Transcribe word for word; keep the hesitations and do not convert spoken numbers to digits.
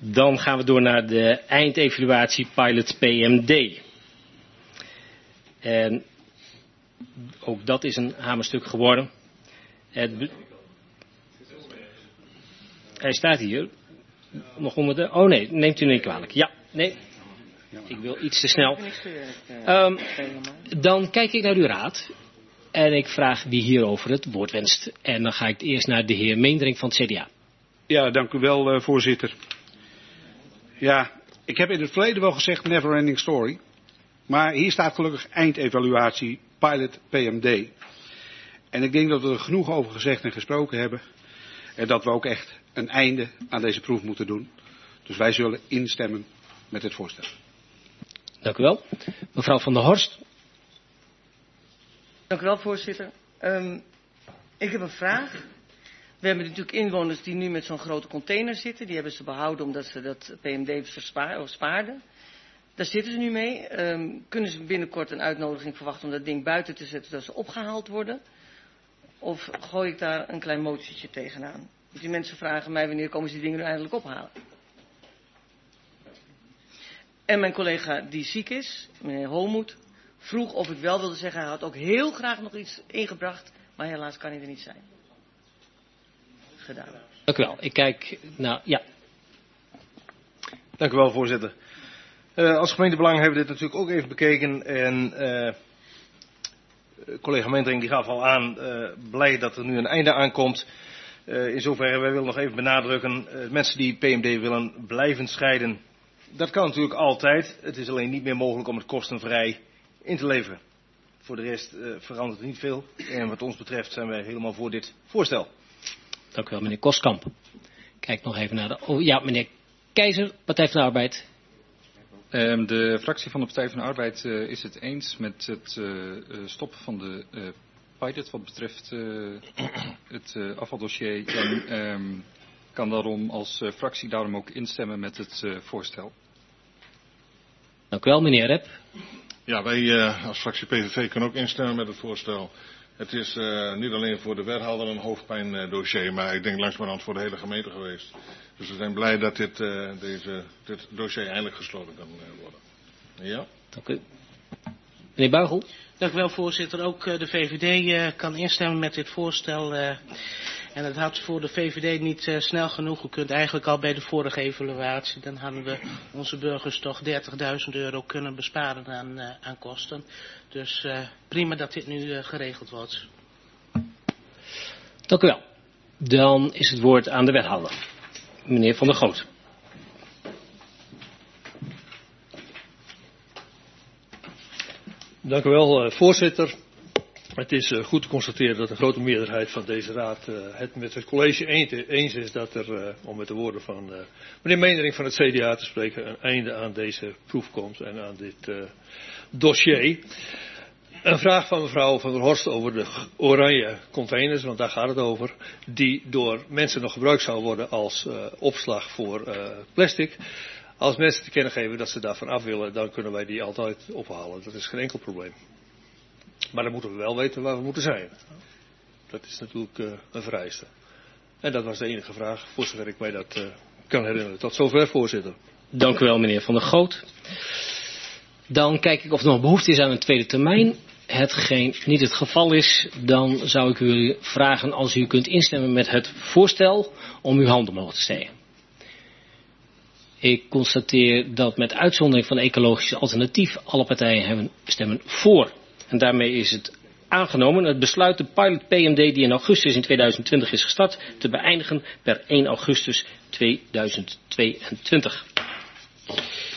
Dan gaan we door naar de eindevaluatie Pilot P M D. En ook dat is een hamerstuk geworden. Het be- Hij staat hier. Nog onder de... Oh nee, neemt u niet kwalijk. Ja, nee. Ik wil iets te snel. Um, dan kijk ik naar uw raad. En ik vraag wie hierover het woord wenst. En dan ga ik eerst naar de heer Meendering van het C D A. Ja, dank u wel, uh, voorzitter. Ja, ik heb in het verleden wel gezegd never ending story. Maar hier staat gelukkig eindevaluatie Pilot P M D. En ik denk dat we er genoeg over gezegd en gesproken hebben. En dat we ook echt een einde aan deze proef moeten doen. Dus wij zullen instemmen met het voorstel. Dank u wel. Mevrouw Van der Horst. Dank u wel, voorzitter. Um, ik heb een vraag. We hebben natuurlijk inwoners die nu met zo'n grote container zitten. Die hebben ze behouden omdat ze dat P M D spaarden. Daar zitten ze nu mee. Um, kunnen ze binnenkort een uitnodiging verwachten om dat ding buiten te zetten zodat ze opgehaald worden? Of gooi ik daar een klein motietje tegenaan? Want die mensen vragen mij wanneer komen ze die dingen nu eindelijk ophalen. En mijn collega die ziek is, meneer Holmoed, vroeg of ik wel wilde zeggen, hij had ook heel graag nog iets ingebracht, maar helaas kan hij er niet zijn. Gedaan. Dank u wel. Ik kijk naar... Ja. Dank u wel, voorzitter. Uh, als gemeentebelang hebben we dit natuurlijk ook even bekeken. En uh, collega Meendering die gaf al aan, uh, blij dat er nu een einde aankomt. Uh, in zoverre, wij willen nog even benadrukken, uh, mensen die P M D willen blijven scheiden. Dat kan natuurlijk altijd. Het is alleen niet meer mogelijk om het kostenvrij in te leveren. Voor de rest uh, verandert er niet veel. En wat ons betreft zijn wij helemaal voor dit voorstel. Dank u wel, meneer Kostkamp. Kijk nog even naar de... Oh, ja, meneer Keizer, Partij van de Arbeid. Um, de fractie van de Partij van de Arbeid uh, is het eens met het uh, stoppen van de uh, pilot wat betreft uh, het uh, afvaldossier. En um, kan daarom als uh, fractie daarom ook instemmen met het uh, voorstel. Dank u wel, meneer Rep. Ja, wij uh, als fractie P V V kunnen ook instemmen met het voorstel. Het is uh, niet alleen voor de wethouder een hoofdpijndossier, maar ik denk langzamerhand voor de hele gemeente geweest. Dus we zijn blij dat dit, uh, deze, dit dossier eindelijk gesloten kan uh, worden. Ja? Dank u. Meneer Buigel. Dank u wel, voorzitter. Ook uh, de V V D uh, kan instemmen met dit voorstel. Uh, en het had voor de V V D niet uh, snel genoeg. U kunt eigenlijk al bij de vorige evaluatie, dan hadden we onze burgers toch dertigduizend euro kunnen besparen aan, uh, aan kosten. Dus uh, prima dat dit nu uh, geregeld wordt. Dank u wel. Dan is het woord aan de wethouder. Meneer Van der Goot. Dank u wel, voorzitter. Het is goed te constateren dat een grote meerderheid van deze raad het met het college eens is dat er, om met de woorden van meneer Meendering van het C D A te spreken, een einde aan deze proef komt en aan dit uh, dossier. Een vraag van mevrouw Van der Horst over de oranje containers, want daar gaat het over, die door mensen nog gebruikt zou worden als uh, opslag voor uh, plastic. Als mensen te kennen geven dat ze daarvan af willen, dan kunnen wij die altijd ophalen. Dat is geen enkel probleem. Maar dan moeten we wel weten waar we moeten zijn. Dat is natuurlijk uh, een vereiste. En dat was de enige vraag, voor zover ik mij dat uh, kan herinneren. Tot zover, voorzitter. Dank u wel, meneer Van der Goot. Dan kijk ik of er nog behoefte is aan een tweede termijn. Hetgeen niet het geval is, dan zou ik u vragen als u kunt instemmen met het voorstel om uw hand omhoog te steken. Ik constateer dat met uitzondering van ecologisch alternatief alle partijen hebben stemmen voor. En daarmee is het aangenomen het besluit de pilot P M D die in augustus in tweeduizend twintig is gestart te beëindigen per één augustus tweeduizend tweeëntwintig.